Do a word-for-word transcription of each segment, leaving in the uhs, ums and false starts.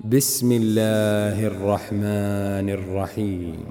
بسم الله الرحمن الرحيم.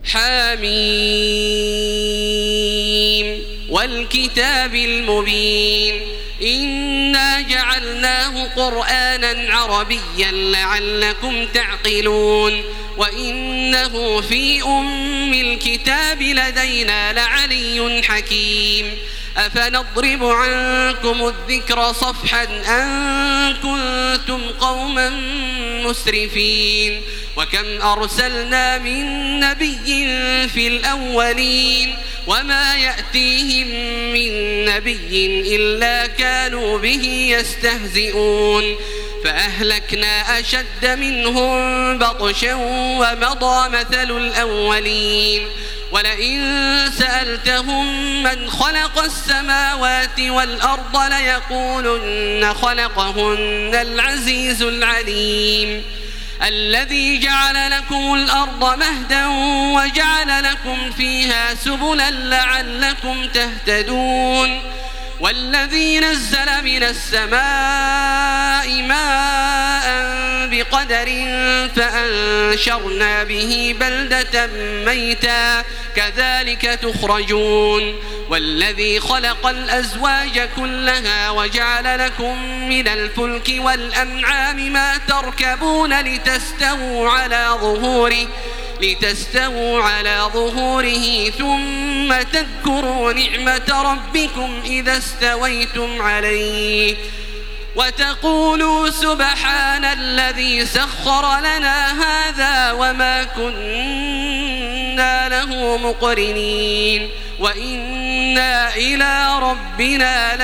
حميم والكتاب المبين إنا جعلناه قرآنا عربيا لعلكم تعقلون وإنه في أم الكتاب لدينا لعلي حكيم أفنضرب عنكم الذكر صفحا أن كنتم قوما مسرفين وكم أرسلنا من نبي في الأولين وما يأتيهم من نبي إلا كانوا به يستهزئون فأهلكنا أشد منهم بطشا ومضى مثل الأولين ولئن سألتهم من خلق السماوات والأرض ليقولن خلقهن العزيز العليم الذي جعل لكم الأرض مهدا وجعل لكم فيها سبلا لعلكم تهتدون والذي نزل من السماء ماء بقدر فأنشرنا به بلدة ميتا كذلك تخرجون والذي خلق الأزواج كلها وجعل لكم من الفلك والأنعام ما تركبون لتستووا على ظهوره لتستووا على ظهوره ثم تذكروا نعمة ربكم إذا استويتم عليه وتقولوا سبحان الذي سخر لنا هذا وما كنا له مقرنين وإنا إلى ربنا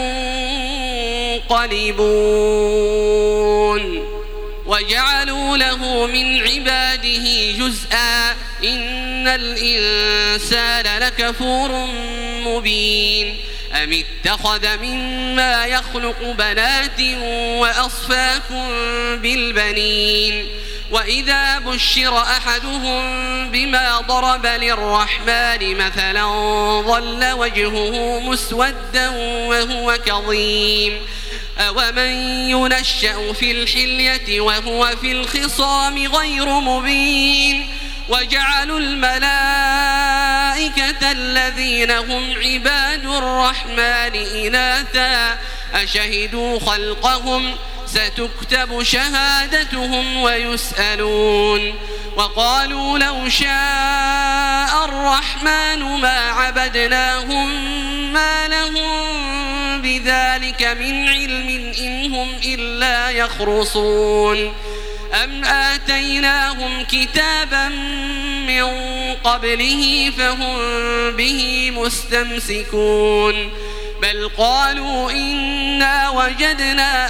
لمنقلبون وجعلوا له من عباده جزءا إن الإنسان لكفور مبين أم اتخذ مما يخلق بنات وأصفاكم بالبنين وإذا بشر أحدهم بما ضرب للرحمن مثلا ظل وجهه مسودا وهو كظيم أومن ينشأ في الحلية وهو في الخصام غير مبين وجعلوا الملائكة الذين هم عباد الرحمن إناثا أشهدوا خلقهم ستكتب شهادتهم ويسألون وقالوا لو شاء الرحمن ما عبدناهم ما لهم بذلك من علم إن هم إلا يخرصون أم آتيناهم كتابا من قبله فهم به مستمسكون بل قالوا إنا وجدنا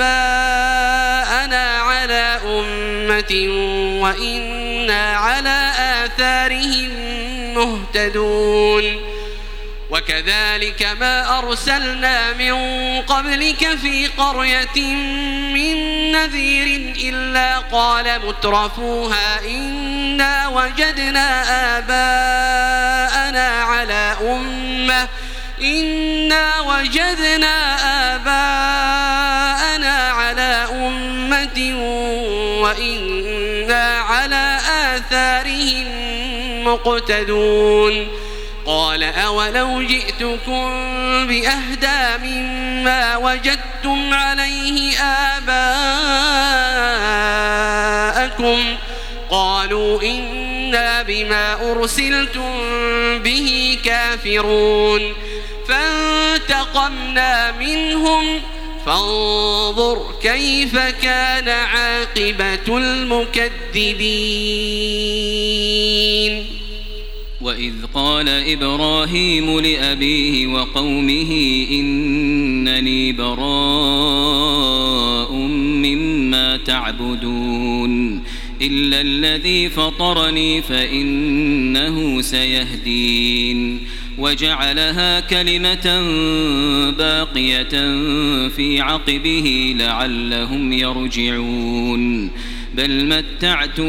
آباءنا على أمة وإنا على آثارهم مهتدون وكذلك ما أرسلنا من قبلك في قرية من نذير إلا قال مترفوها إنا وجدنا آباءنا على أمة إنا وجدنا آباءنا على أمة وإنا على آثارهم مقتدون قال أولو جئتكم بأهدى مما وجدتم عليه آباءكم قالوا إنا بما أرسلتم به كافرون فانتقمنا منهم فانظر كيف كان عاقبة المكذبين وإذ قال إبراهيم لأبيه وقومه إنني براء مما تعبدون إلا الذي فطرني فإنه سيهدين وجعلها كلمة باقية في عقبه لعلهم يرجعون بل متعت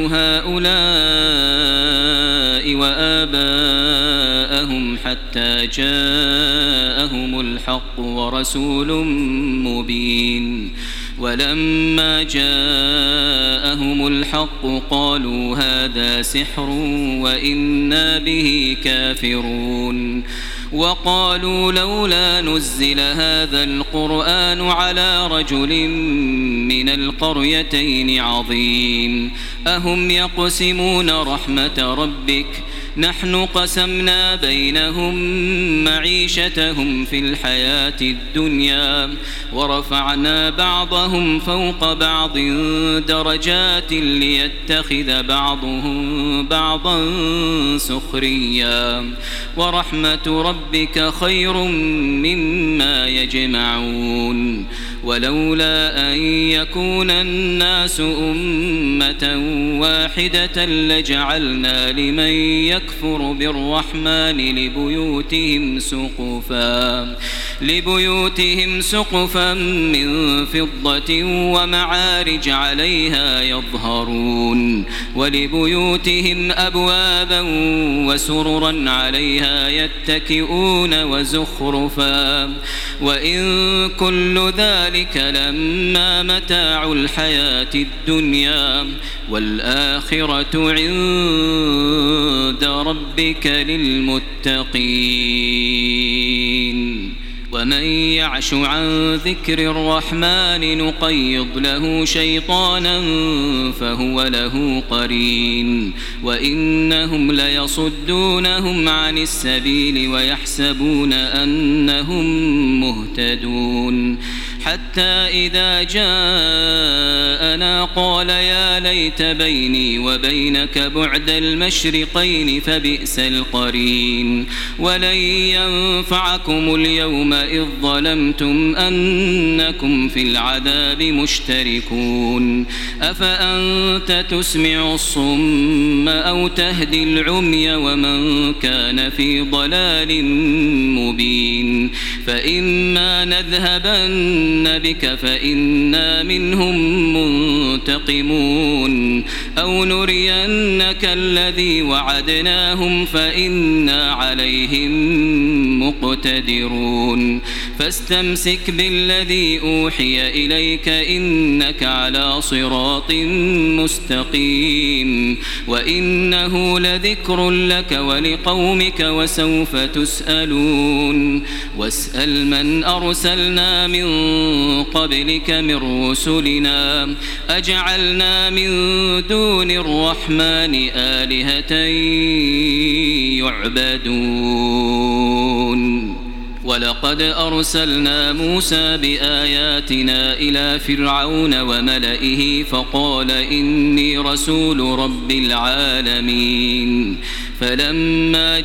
هؤلاء وآباءهم حتى جاءهم الحق ورسول مبين ولما جاءهم جاءهم الحق قالوا هذا سحر وإنا به كافرون وقالوا لولا نزل هذا القرآن على رجل من القريتين عظيم أهم يقسمون رحمة ربك نحن قسمنا بينهم معيشتهم في الحياة الدنيا ورفعنا بعضهم فوق بعض درجات ليتخذ بعضهم بعضا سخريا ورحمة ربك خير مما يجمعون ولولا أن يكون الناس أمة واحدة لجعلنا لمن يكفر بالرحمن لبيوتهم سقفا لبيوتهم سقفا من فضة ومعارج عليها يظهرون ولبيوتهم أبوابا وسررا عليها يتكئون وزخرفا وإن كل ذلك لما متاع الحياة الدنيا والآخرة عند ربك للمتقين ومن يعش عن ذكر الرحمن نقيض له شيطانا فهو له قرين وإنهم ليصدونهم عن السبيل ويحسبون أنهم مهتدون حتى إذا جاءنا قال يا ليت بيني وبينك بعد المشرقين فبئس القرين ولن ينفعكم اليوم إذ ظلمتم أنكم في العذاب مشتركون أفأنت تسمع الصم أو تهدي العمي ومن كان في ضلال مبين فإما نذهبن بك فإنا منهم منتقمون أو نرينك الذي وعدناهم فإنا عليهم مقتدرون فاستمسك بالذي أوحي إليك إنك على صراط مستقيم وإنه لذكر لك ولقومك وسوف تسألون واسأل من أرسلنا من قبلك من رسلنا أجعلنا من دون الرحمن آلهة يعبدون ولقد أرسلنا موسى بآياتنا إلى فرعون وملئه فقال إني رسول رب العالمين فلما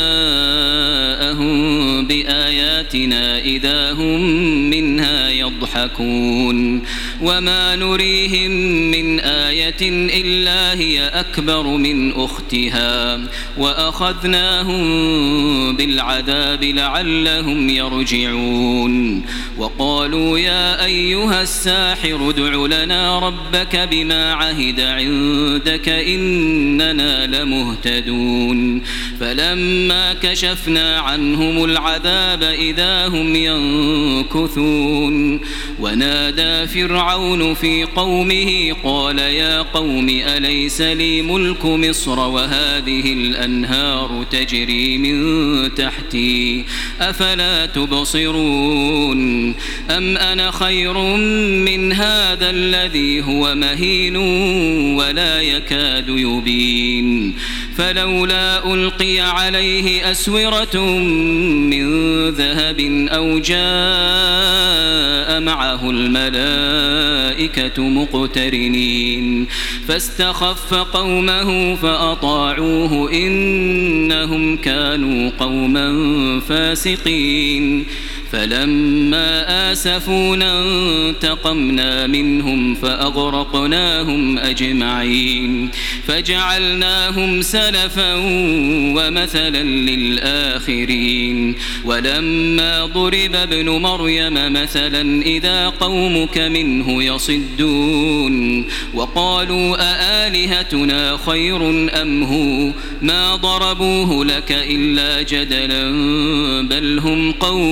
جاءهم بآياتنا إذا هم منها يضحكون وما نريهم من آية إلا هي أكبر من أختها وأخذناهم بالعذاب لعلهم يرجعون وقالوا يا أيها الساحر ادع لنا ربك بما عهد عندك إننا لمهتدون فلما كشفنا عنهم العذاب إذا هم ينكثون ونادى فرعون في قومه قال يا قوم أليس لي ملك مصر وهذه الأنهار تجري من تحتي أفلا تبصرون أم أنا خير من هذا الذي هو مهين ولا يكاد يبين فلولا ألقي عليه أسورة من ذهب أو جاء معه الملائكة مقترنين فاستخف قومه فأطاعوه إنهم كانوا قوما فاسقين فلما آسفونا انتقمنا منهم فأغرقناهم أجمعين فجعلناهم سلفا ومثلا للآخرين ولما ضرب ابن مريم مثلا إذا قومك منه يصدون وقالوا أآلهتنا خير أم هو ما ضربوه لك إلا جدلا بل هم قوم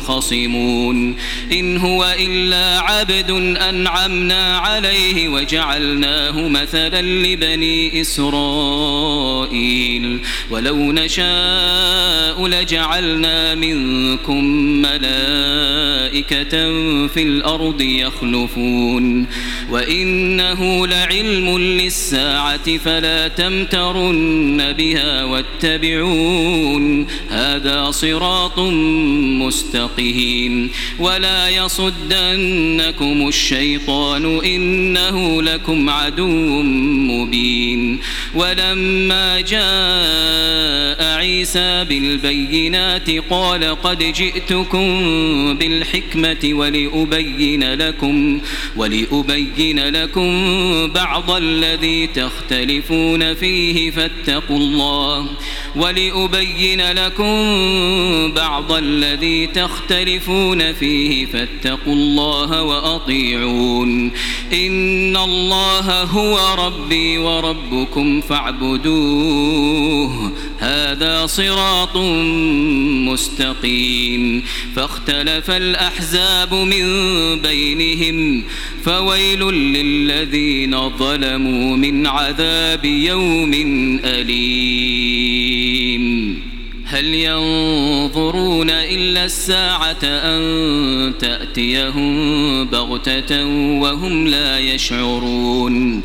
يختصمون إن هو إلا عبد أنعمنا عليه وجعلناه مثلا لبني إسرائيل ولو نشاء لجعلنا منكم ملائكة في الأرض يخلفون وإنه لعلم للساعة فلا تمترن بها واتبعون هذا صراط مستقيم ولا يصدنكم الشيطان إنه لكم عدو مبين ولما جاء عيسى بالبينات قال قد جئتكم بالحكمة ولأبين لكم ولأبين لكم بعض الذي تختلفون فيه فاتقوا الله ولأبين لكم بعض الذي تختلفون فيه فاتقوا الله وأطيعون إن الله هو ربي وربكم فاعبدوه هذا صراط مستقيم فاختلف الأحزاب من بينهم فويل للذين ظلموا من عذاب يوم أليم هل ينظرون إلا الساعة أن تأتيهم بغتة وهم لا يشعرون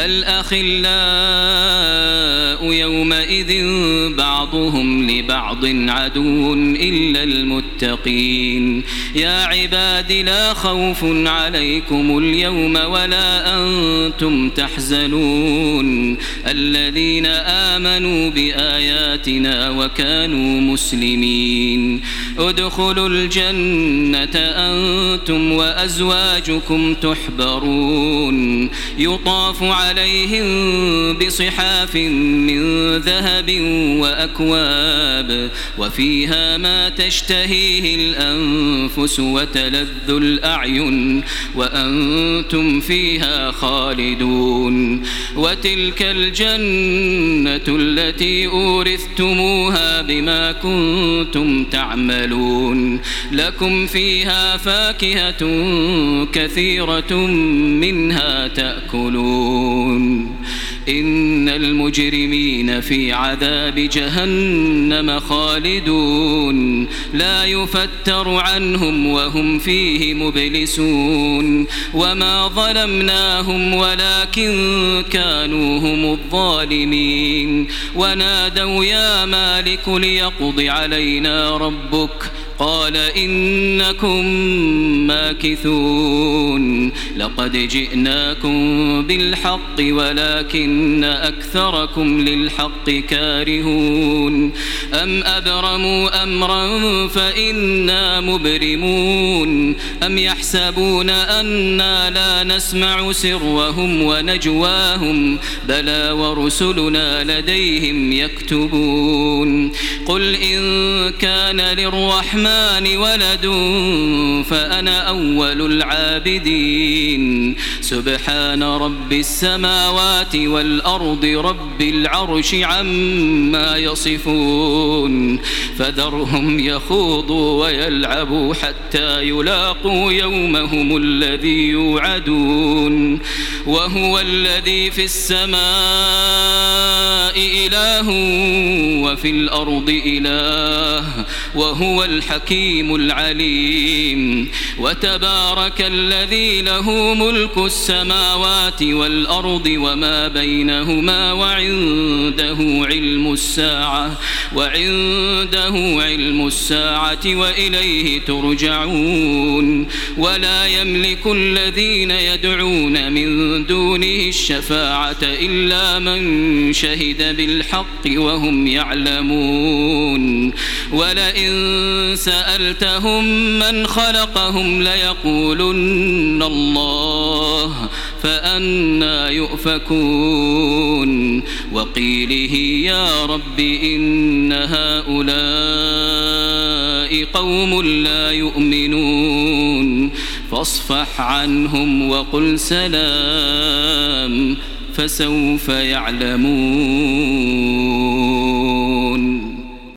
الأخلاء يومئذ بعضهم لبعض عدو إلا المتقين يا عباد لا خوف عليكم اليوم ولا أنتم تحزنون الذين آمنوا بآياتنا وكانوا مسلمين ادخلوا الجنة أنتم وأزواجكم تحبرون يطاف عليهم بصحاف من ذهب وأكواب وفيها ما تشتهيه الأنفس وتلذ الأعين وأنتم فيها خالدون وتلك الجنة التي أورثتموها بما كنتم تعملون لكم فيها فاكهة كثيرة منها تأكلون إن المجرمين في عذاب جهنم خالدون لا يفتر عنهم وهم فيه مبلسون وما ظلمناهم ولكن كانوا هم الظالمين ونادوا يا مالك ليقض علينا ربك قال إنكم ماكثون لقد جئناكم بالحق ولكن أكثركم للحق كارهون أم أبرموا أمرا فإنا مبرمون أم يحسبون أنا لا نسمع سرهم ونجواهم بلى ورسلنا لديهم يكتبون قل إن كان للرحمن ولد فأنا أول العابدين سبحان رب السماوات والأرض رب العرش عما يصفون فذرهم يخوضوا ويلعبوا حتى يلاقوا يومهم الذي يوعدون وهو الذي في السماء إله وفي الأرض إله وهو الحكيم العليم وتبارك الذي له ملك السماوات والأرض وما بينهما وعنده علم الساعة وعنده علم الساعة وإليه ترجعون ولا يملك الذين يدعون من دونه الشفاعة إلا من شهد بالحق وهم يعلمون ولئن سألتهم من خلقهم ليقولن الله فأنى يؤفكون وقيله يا رب إن هؤلاء قوم لا يؤمنون فاصفح عنهم وقل سلام فسوف يعلمون.